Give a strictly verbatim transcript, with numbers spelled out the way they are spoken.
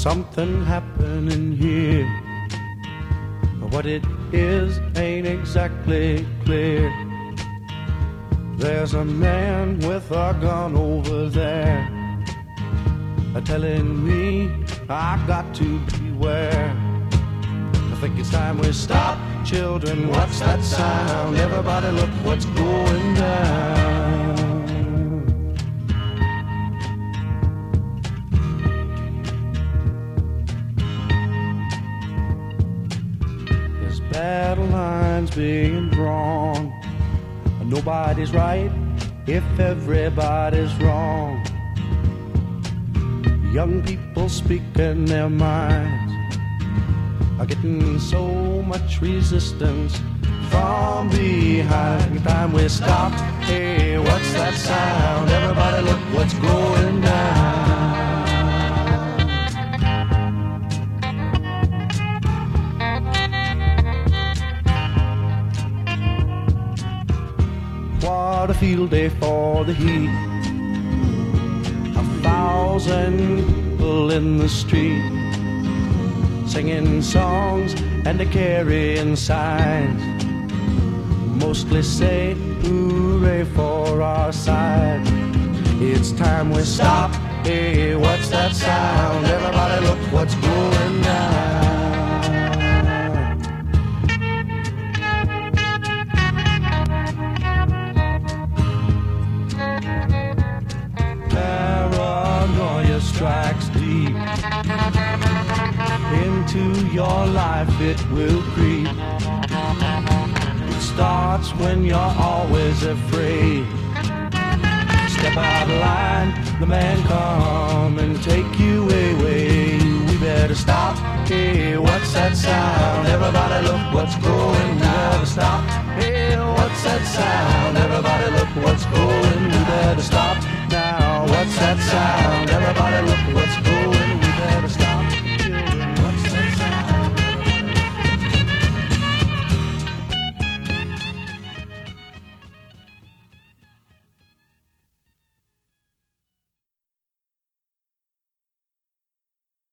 something happening here. What it is ain't exactly clear. There's a man with a gun over there, telling me I got to beware. I think it's time we stop. Children, what's that sound? Everybody look what's going down. There's battle lines being drawn. Nobody's right if everybody's wrong. Young people speaking their minds are getting so much resistance from behind. Time we stop. Hey, what's that sound? Everybody look what's going down. What a field day for the heat. A thousand people in the street, singing songs and a carrying signs, mostly say hooray for our side. It's time we stop. Hey, what's that sound? Everybody look what's going down. Paranoia strikes deep into your life, it will creep. It starts when you're always afraid. Step out of line, the man come and take you away. We better stop. Hey, what's that sound? Everybody look what's going. We better stop. Hey, what's that sound? Everybody look what's going. We better stop.